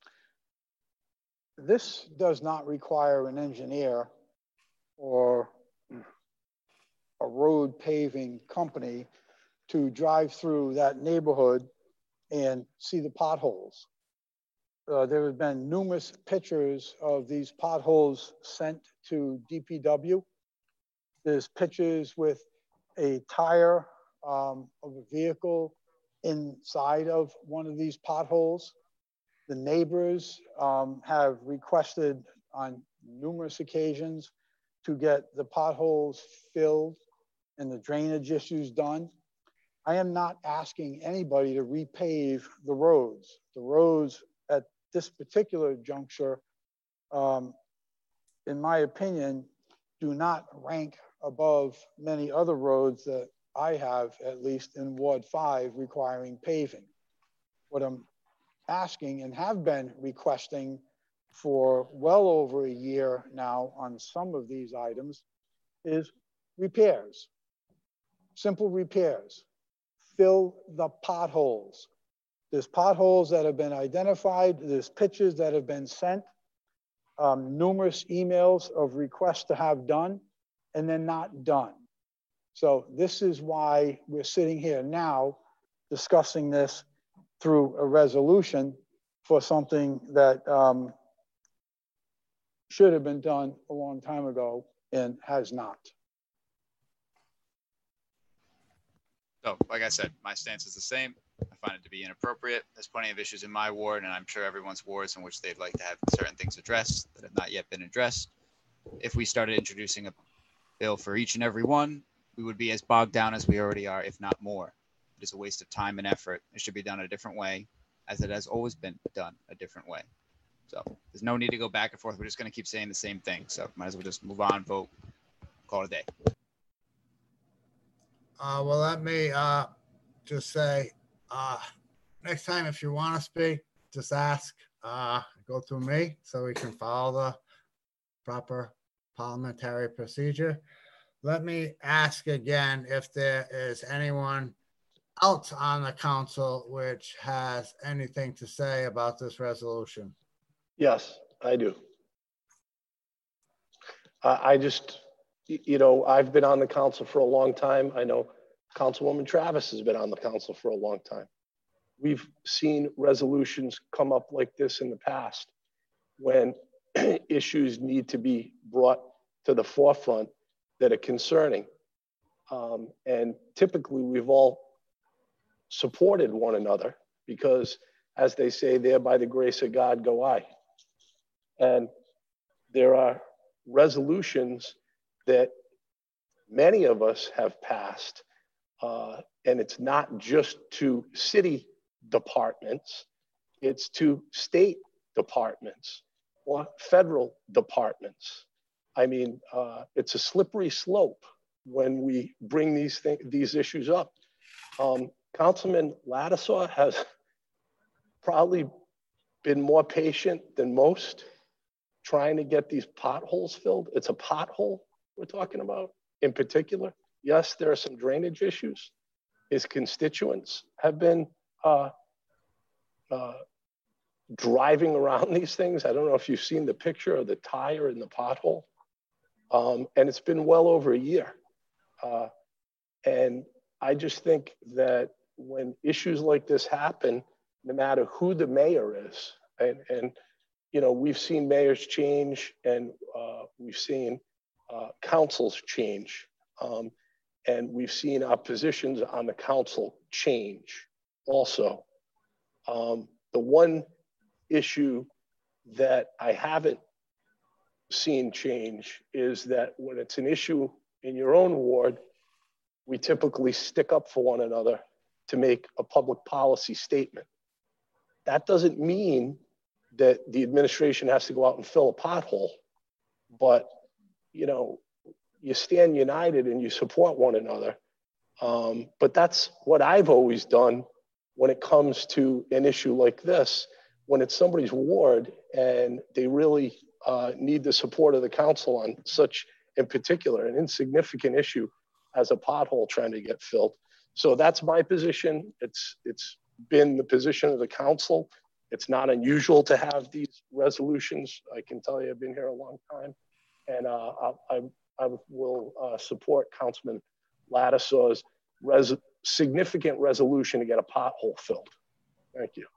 this does not require an engineer or a road paving company to drive through that neighborhood and see the potholes. Uh, there have been numerous pictures of these potholes sent to D P W. There's pictures with a tire um, of a vehicle inside of one of these potholes. The neighbors um, have requested on numerous occasions to get the potholes filled and the drainage issues done. I am not asking anybody to repave the roads. The roads at this particular juncture, um, in my opinion, do not rank above many other roads that I have, at least in Ward five, requiring paving. What I'm asking and have been requesting for well over a year now on some of these items is repairs, simple repairs. Fill the potholes. There's potholes that have been identified. There's pictures that have been sent, um, numerous emails of requests to have done, and then not done. So this is why we're sitting here now discussing this through a resolution for something that um, should have been done a long time ago and has not. So, like I said, my stance is the same. I find it to be inappropriate. There's plenty of issues in my ward, and I'm sure everyone's wards in which they'd like to have certain things addressed that have not yet been addressed. If we started introducing a bill for each and every one, we would be as bogged down as we already are, if not more. It is a waste of time and effort. It should be done a different way, as it has always been done a different way. So there's no need to go back and forth. We're just going to keep saying the same thing. So might as well just move on, vote, call it a day. Uh, well, let me uh, just say, uh, next time if you want to speak, just ask, uh, go through me so we can follow the proper parliamentary procedure. Let me ask again if there is anyone else on the council which has anything to say about this resolution. Yes, I do. Uh, I just, you know, I've been on the council for a long time. I know Councilwoman Travis has been on the council for a long time. We've seen resolutions come up like this in the past when issues need to be brought to the forefront that are concerning. Um, and typically we've all supported one another because, as they say, there by the grace of God go I. And there are resolutions that many of us have passed, uh, and it's not just to city departments, it's to state departments or federal departments. I mean, uh, it's a slippery slope when we bring these things, these issues up. Um, Councilman Lattisaw has probably been more patient than most trying to get these potholes filled. It's a pothole we're talking about in particular. Yes, there are some drainage issues. His constituents have been uh, uh, driving around these things. I don't know if you've seen the picture of the tire in the pothole. Um, and it's been well over a year. Uh, and I just think that when issues like this happen, no matter who the mayor is, and, and you know, we've seen mayors change and uh, we've seen uh, councils change. Um, and we've seen our positions on the council change also. Um, the one issue that I haven't seen change is that when it's an issue in your own ward, we typically stick up for one another to make a public policy statement. That doesn't mean that the administration has to go out and fill a pothole, but you know, you stand united and you support one another. Um, but that's what I've always done when it comes to an issue like this. When it's somebody's ward and they really uh, need the support of the council on such, in particular, an insignificant issue as a pothole trying to get filled. So that's my position. It's it's been the position of the council. It's not unusual to have these resolutions. I can tell you I've been here a long time. And uh, I, I will uh, support Councilman Lattisaw's res significant resolution to get a pothole filled. Thank you.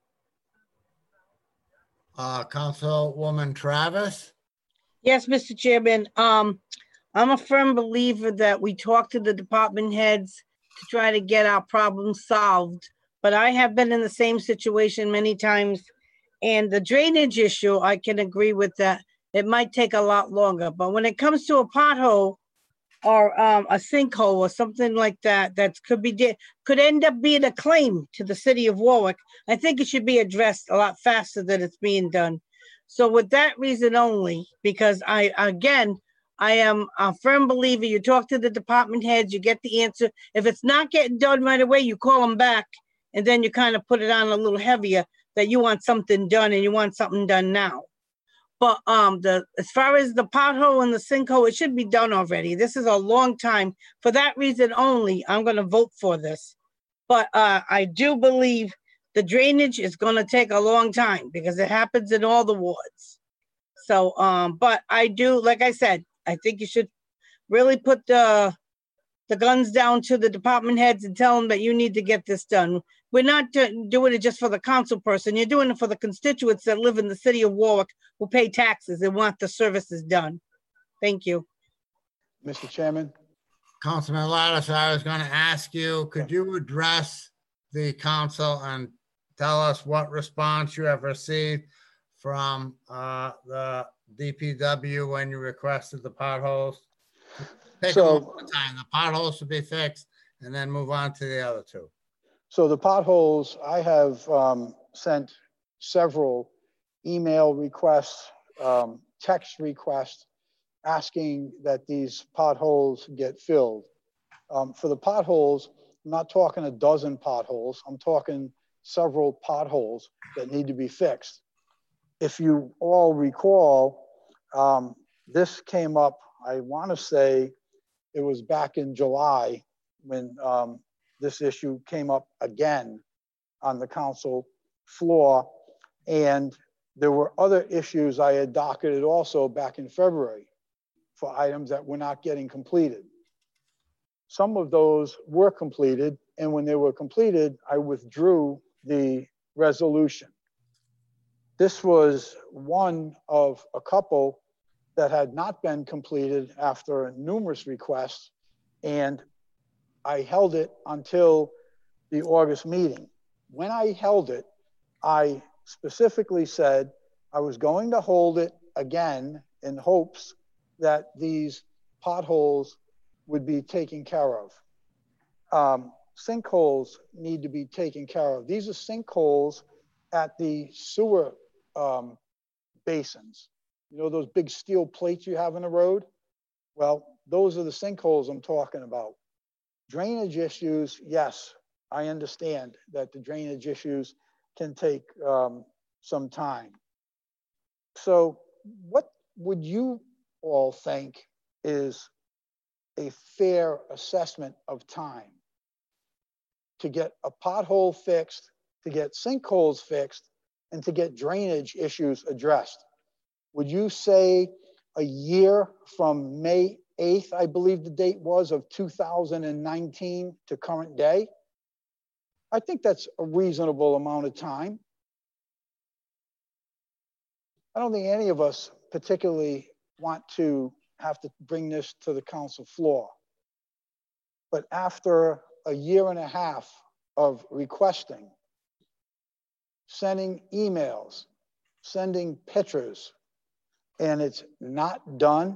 Uh, Councilwoman Travis? Yes, Mister Chairman. Um, I'm a firm believer that we talk to the department heads to try to get our problems solved. But I have been in the same situation many times. And the drainage issue, I can agree with that. It might take a lot longer. But when it comes to a pothole or um, a sinkhole or something like that, that could be could end up being a claim to the city of Warwick, I think it should be addressed a lot faster than it's being done. So with that reason only, because I, again, I am a firm believer, you talk to the department heads, you get the answer. If it's not getting done right away, you call them back and then you kind of put it on a little heavier that you want something done and you want something done now. But um, the as far as the pothole and the sinkhole, it should be done already. This is a long time. For that reason only, I'm going to vote for this. But uh, I do believe the drainage is going to take a long time because it happens in all the wards. So, um, but I do, like I said, I think you should really put the the guns down to the department heads and tell them that you need to get this done. We're not doing it just for the council person. You're doing it for the constituents that live in the city of Warwick who pay taxes and want the services done. Thank you. Mister Chairman. Councilman Lattice, I was going to ask you, could you address the council and tell us what response you have received from uh, the D P W when you requested the potholes? Take So, a little time. The potholes to be fixed and then move on to the other two. So the potholes, I have um, sent several email requests, um, text requests, asking that these potholes get filled. Um, for the potholes, I'm not talking a dozen potholes. I'm talking several potholes that need to be fixed. If you all recall, um, this came up, I want to say it was back in July when um, this issue came up again on the council floor. And there were other issues I had docketed also back in February for items that were not getting completed. Some of those were completed, and when they were completed, I withdrew the resolution. This was one of a couple that had not been completed after numerous requests, and I held it until the August meeting. When I held it, I specifically said I was going to hold it again in hopes that these potholes would be taken care of. Um, sinkholes need to be taken care of. These are sinkholes at the sewer um, basins. You know those big steel plates you have in the road? Well, those are the sinkholes I'm talking about. Drainage issues, yes, I understand that the drainage issues can take um, some time. So what would you all think is a fair assessment of time to get a pothole fixed, to get sinkholes fixed, and to get drainage issues addressed? Would you say a year from May eighth, I believe the date was, of two thousand nineteen to current day? I think that's a reasonable amount of time. I don't think any of us particularly want to have to bring this to the council floor. But after a year and a half of requesting, sending emails, sending pictures, and it's not done,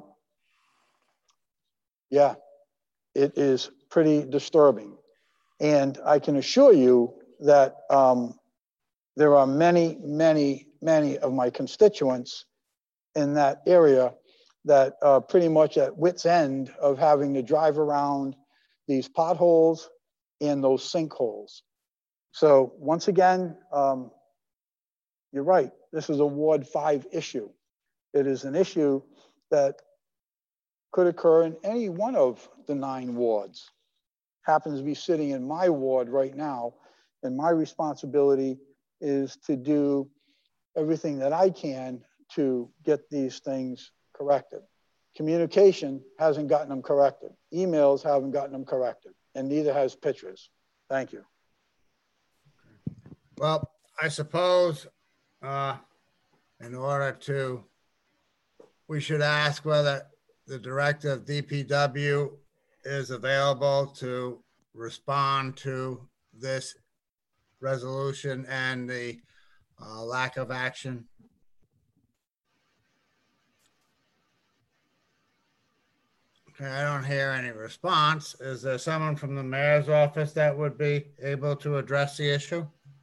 yeah, it is pretty disturbing. And I can assure you that um, there are many, many, many of my constituents in that area that are pretty much at wit's end of having to drive around these potholes and those sinkholes. So once again, um, you're right, this is a Ward five issue. It is an issue that could occur in any one of the nine wards. Happens to be sitting in my ward right now, and my responsibility is to do everything that I can to get these things corrected. Communication hasn't gotten them corrected. Emails haven't gotten them corrected, and neither has pictures. Thank you. Well, I suppose uh, in order to, we should ask whether the director of D P W is available to respond to this resolution and the uh, lack of action. Okay, I don't hear any response. Is there someone from the mayor's office that would be able to address the issue?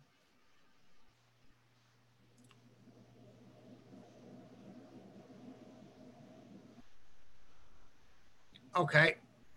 Okay.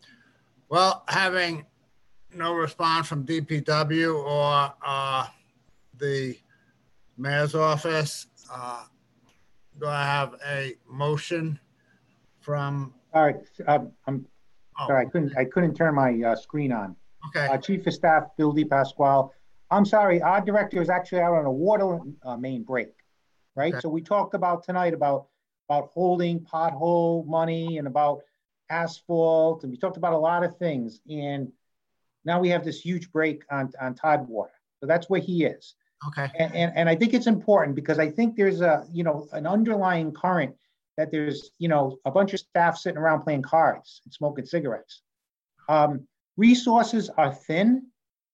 Well, having no response from D P W or uh, the mayor's office, uh, do I have a motion from? All right, um, I'm Oh. sorry, I couldn't, I couldn't turn my uh, screen on. Okay. Uh, Chief of Staff, Bill DePasquale. I'm sorry, our director is actually out on a water uh, main break, right? Okay. So we talked about tonight about, about holding pothole money and about asphalt, and we talked about a lot of things. And now we have this huge break on, on Tidewater. So that's where he is. Okay. And, and, and I think it's important because I think there's a, you know, an underlying current that there's, you know, a bunch of staff sitting around playing cards and smoking cigarettes. Um, resources are thin.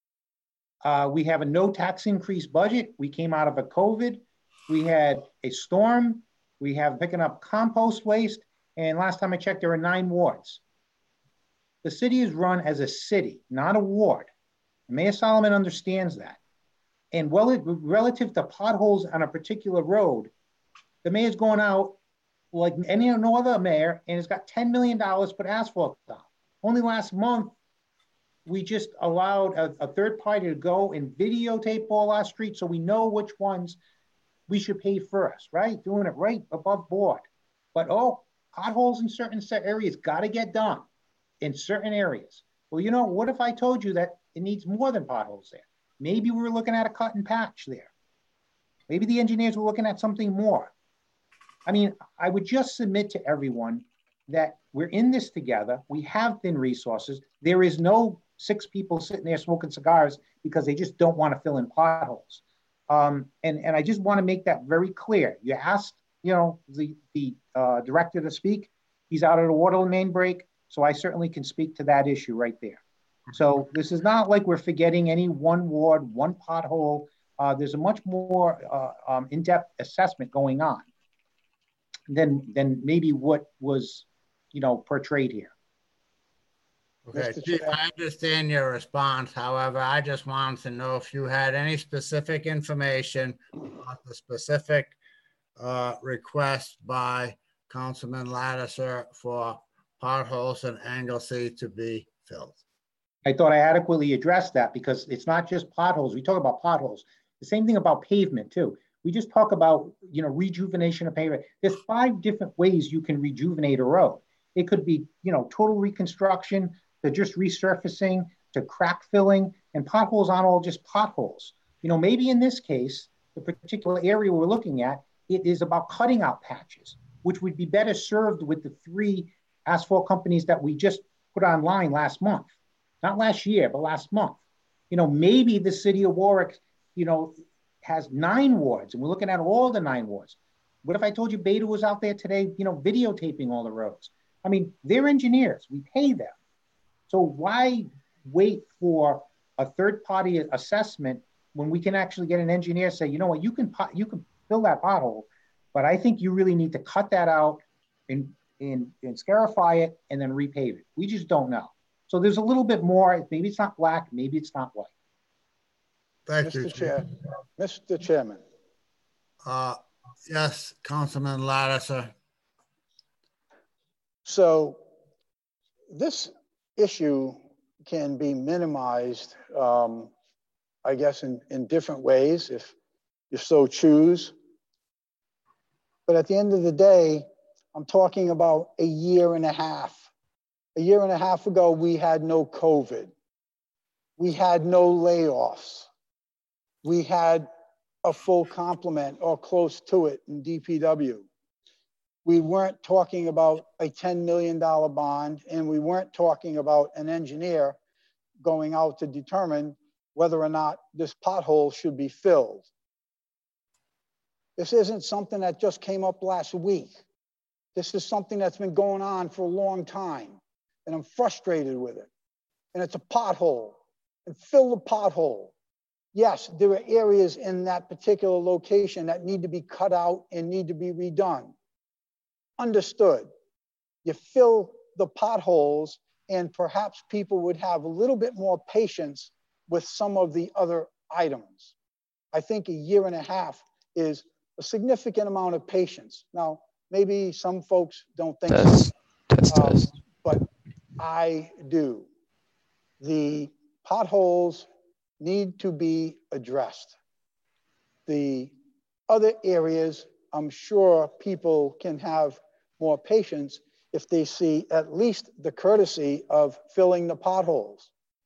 Uh, we have a no tax increase budget. We came out of a COVID. We had a storm. We have picking up compost waste. And last time I checked, there are nine wards. The city is run as a city, not a ward. Mayor Solomon understands that. And well, it, relative to potholes on a particular road, the mayor's going out like any no other mayor, and has got ten million dollars to put asphalt down. Only last month, we just allowed a, a third party to go and videotape all our streets so we know which ones we should pay first, right? Doing it right above board. But oh, potholes in certain areas got to get done in certain areas. Well, you know, what if I told you that it needs more than potholes there? Maybe we were looking at a cut and patch there. Maybe the engineers were looking at something more. I mean, I would just submit to everyone that we're in this together. We have thin resources. There is no six people sitting there smoking cigars because they just don't want to fill in potholes. Um, and, and I just want to make that very clear. You asked, you know, the, the uh, director to speak. He's out at a water main break, so I certainly can speak to that issue right there. So this is not like we're forgetting any one ward, one pothole. Uh, there's a much more uh, um, in-depth assessment going on than than maybe what was, you know, portrayed here. Okay, Chief, I understand your response. However, I just wanted to know if you had any specific information about the specific uh, request by Councilman Lattiser for potholes in Anglesey to be filled. I thought I adequately addressed that because it's not just potholes. We talk about potholes. The same thing about pavement too. We just talk about, you know, rejuvenation of pavement. There's five different ways you can rejuvenate a road. It could be, you know, total reconstruction, to just resurfacing, to crack filling, and potholes aren't all just potholes. You know, maybe in this case, the particular area we're looking at, it is about cutting out patches, which would be better served with the three asphalt companies that we just put online last month. Not last year, but last month. You know, maybe the city of Warwick, you know, has nine wards, and we're looking at all the nine wards. What if I told you Beta was out there today, you know, videotaping all the roads? I mean, they're engineers. We pay them. So why wait for a third-party assessment when we can actually get an engineer say, you know what, you can pot, you can fill that pothole, but I think you really need to cut that out and, and, and scarify it and then repave it. We just don't know. So there's a little bit more. Maybe it's not black, maybe it's not white. Thank you. Mister Chair, Mister Chairman. Uh, yes, Councilman Lattiser. So this issue can be minimized, um, I guess, in, in different ways if you so choose. But at the end of the day, I'm talking about a year and a half. A year and a half ago, we had no COVID. We had no layoffs. We had a full complement or close to it in D P W. We weren't talking about a ten million dollar bond, and we weren't talking about an engineer going out to determine whether or not this pothole should be filled. This isn't something that just came up last week. This is something that's been going on for a long time, and I'm frustrated with it. And it's a pothole, and fill the pothole. Yes, there are areas in that particular location that need to be cut out and need to be redone. Understood. You fill the potholes, and perhaps people would have a little bit more patience with some of the other items. I think a year and a half is a significant amount of patience. Now, maybe some folks don't think Test. so, Test, um, test. but I do. The potholes need to be addressed. The other areas, I'm sure people can have more patience if they see at least the courtesy of filling the potholes.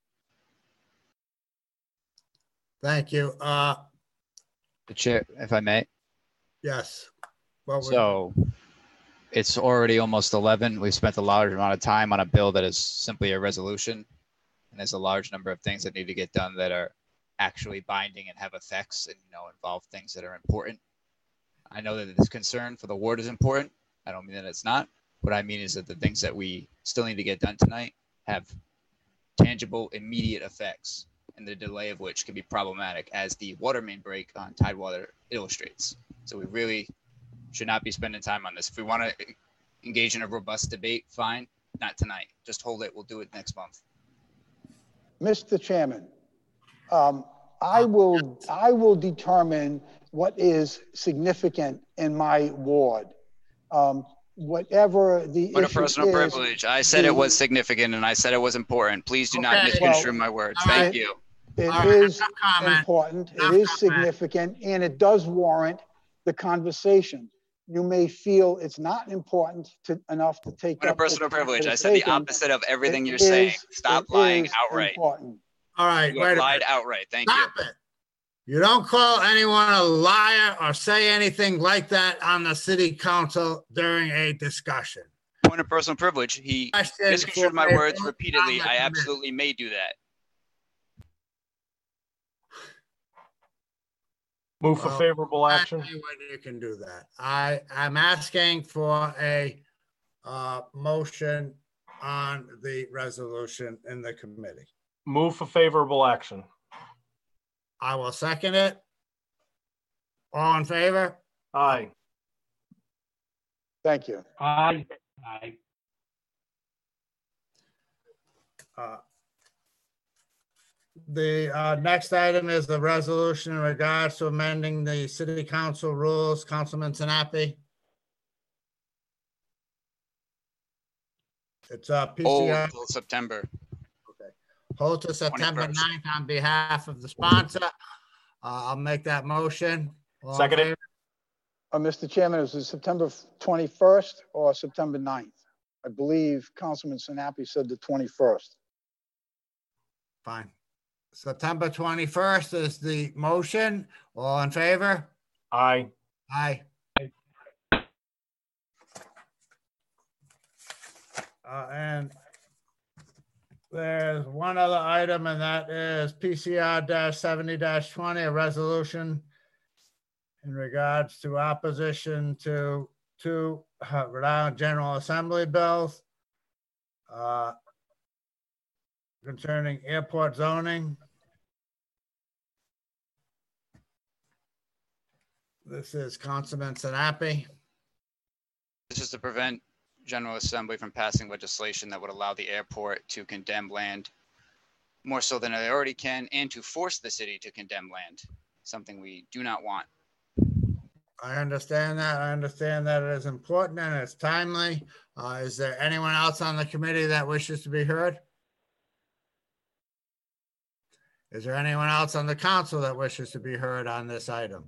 Thank you. Uh, The chair, if I may. yes. Well, we- So it's already almost eleven. We've spent a large amount of time on a bill that is simply a resolution. And there's a large number of things that need to get done that are actually binding and have effects and, you know, involve things that are important. I know that this concern for the ward is important. I don't mean that it's not. What I mean is that the things that we still need to get done tonight have tangible, immediate effects, and the delay of which can be problematic, as the water main break on Tidewater illustrates. So we really should not be spending time on this. If we want to engage in a robust debate, fine. Not tonight. Just hold it. We'll do it next month. Mister Chairman, um, I will I will determine what is significant in my ward. Um, whatever the Point of issue personal is, privilege. I said the- it was significant and I said it was important. Please do not Okay, misconstrue well, my words. all Thank right. you. It All right, is enough comment. important, it Enough is comment. significant, and it does warrant the conversation. You may feel it's not important to, enough to take Point of up the personal time privilege. that I it's said the taken. opposite of everything It you're saying. is- Stop it lying is outright. important. All right, You wait have a lied minute. outright. Thank you. Stop it. You don't call anyone a liar or say anything like that on the city council during a discussion. Point of personal privilege. He Question misconstrued for my a words vote repeatedly. on the I committee. absolutely may do that. Move for Well, favorable action. When you can do that. I, I'm asking for a uh, motion on the resolution in the committee. Move for favorable action. I will second it. All in favor? Aye. Thank you. Aye. Aye. Uh, The uh, next item is the resolution in regards to amending the city council rules. Councilman Sinapi. It's a P C R. Hold till September. Hold to September twenty-first. ninth on behalf of the sponsor. Uh, I'll make that motion. All in Second it. favor? Uh, Mister Chairman, is it September twenty-first or September ninth? I believe Councilman Sinapi said the twenty-first. Fine. September twenty-first is the motion. All in favor? Aye. Aye. Uh, and there's one other item, and that is P C R seventy twenty, a resolution in regards to opposition to two uh, Rhode Island General Assembly bills. Uh, concerning airport zoning. This is Councilman Sinapi. This is to prevent General Assembly from passing legislation that would allow the airport to condemn land more so than they already can, and to force the city to condemn land, something we do not want. I understand that. I understand that it is important and it's timely. Uh, is there anyone else on the committee that wishes to be heard? Is there anyone else on the council that wishes to be heard on this item?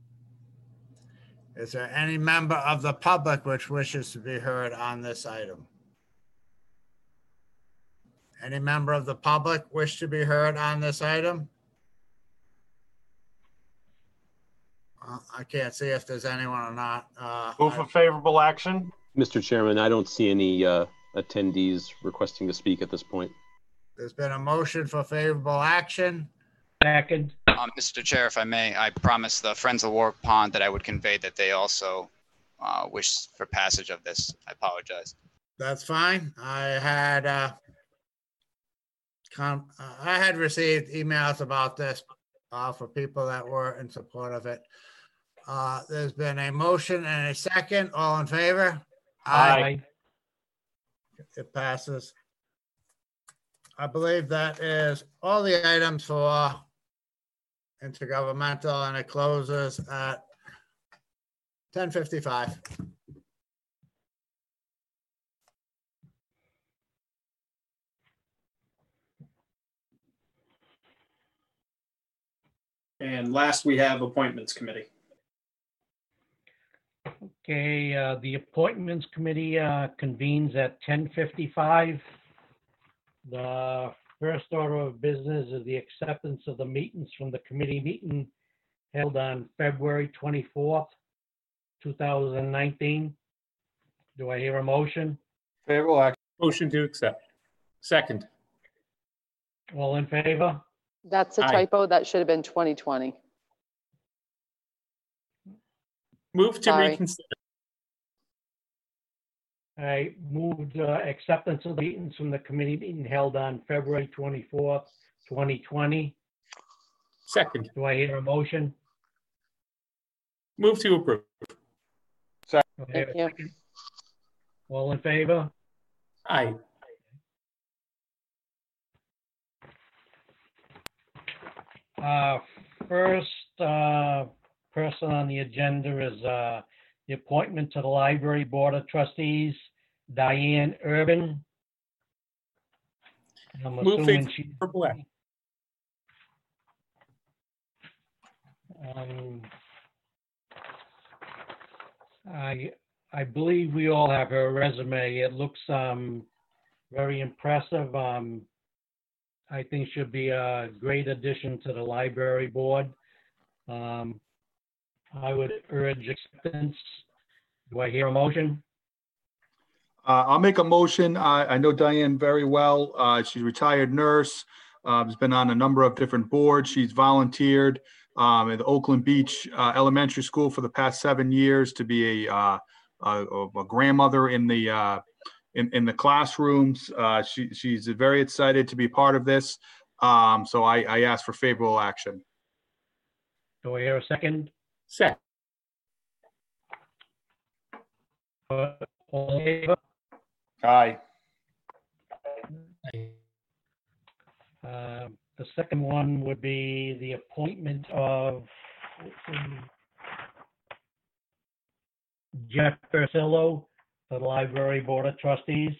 Is there any member of the public which wishes to be heard on this item? Any member of the public wish to be heard on this item? Uh, I can't see if there's anyone or not. Uh, Move for favorable action. Mister Chairman, I don't see any uh, attendees requesting to speak at this point. There's been a motion for favorable action. Second. Um, Mister Chair, if I may, I promised the Friends of Warwick Pond that I would convey that they also uh, wish for passage of this. I apologize. That's fine. I had uh, com- uh, I had received emails about this uh, for people that were in support of it. Uh, there's been a motion and a second. All in favor? Aye. It passes. I believe that is all the items for intergovernmental, and it closes at ten fifty-five. And last, we have appointments committee. Okay, uh, the appointments committee uh, convenes at ten fifty-five. The first order of business is the acceptance of the meetings from the committee meeting held on February twenty-fourth, two thousand nineteen. Do I hear a motion? Favorable action. Motion to accept. Second. All in favor? That's a Aye. typo. That should have been twenty twenty. Move to Sorry. reconsider. I moved uh, acceptance of the meetings from the committee meeting held on February twenty-fourth, twenty twenty. Second. Do I hear a motion? Move to approve. Do I hear a Thank you. second? All in favor? Aye. Uh, First uh, person on the agenda is uh, the appointment to the Library Board of Trustees, Diane Urban. I'm Move assuming she, favorable action. um, I, I believe we all have her resume. It looks um, very impressive. Um, I think she'll be a great addition to the library board. Um, I would urge acceptance. Do I hear a motion? Uh, I'll make a motion. I, I know Diane very well. Uh, she's a retired nurse. Uh, has been on a number of different boards. She's volunteered um, at the Oakland Beach uh, Elementary School for the past seven years to be a, uh, a, a grandmother in the uh, in, in the classrooms. Uh, she, she's very excited to be part of this. Um, so I, I ask for favorable action. Do I hear a second? Second. Uh, all in favor? Aye. Uh, The second one would be the appointment of Jeff Ursillo to the Library Board of Trustees.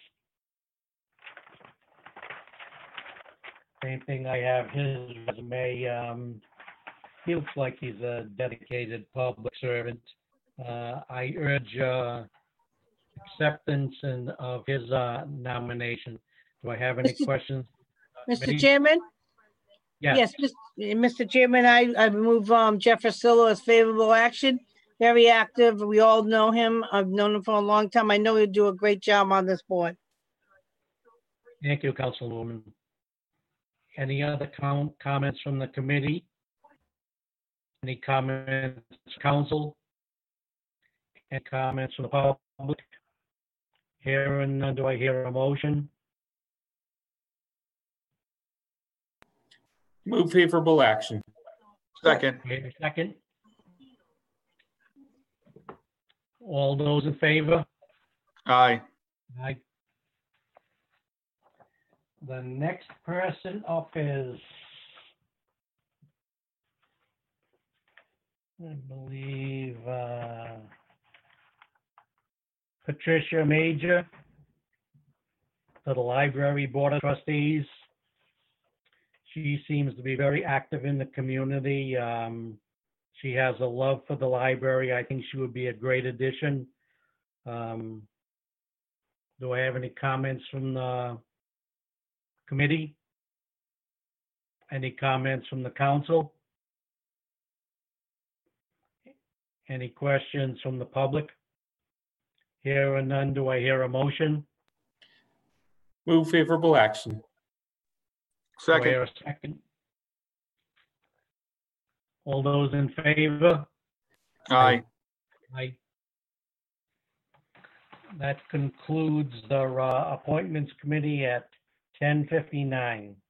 Same thing, I have his resume. Um, He looks like he's a dedicated public servant. Uh, I urge uh, acceptance and of his uh, nomination. Do I have any Mister questions? Mister Maybe- Chairman? Yes. Yes, Mis- Mister Chairman, I, I move um, Jeff Ursillo as favorable action. Very active. We all know him. I've known him for a long time. I know he'll do a great job on this board. Thank you, Councilwoman. Any other com- comments from the committee? Any comments, council? Any comments from the public? Hearing none, do I hear a motion? Move favorable action. Second. Wait a second. All those in favor? Aye. Aye. The next person up is, I believe, uh, Patricia Major to the Library Board of Trustees. She seems to be very active in the community. Um, she has a love for the library. I think she would be a great addition. Um, do I have any comments from the committee? Any comments from the council? Any questions from the public? Here and none, do I hear a motion? Move favorable action. Do I Second. hear a second? All those in favor? Aye. Aye. That concludes the uh, appointments committee at ten fifty-nine.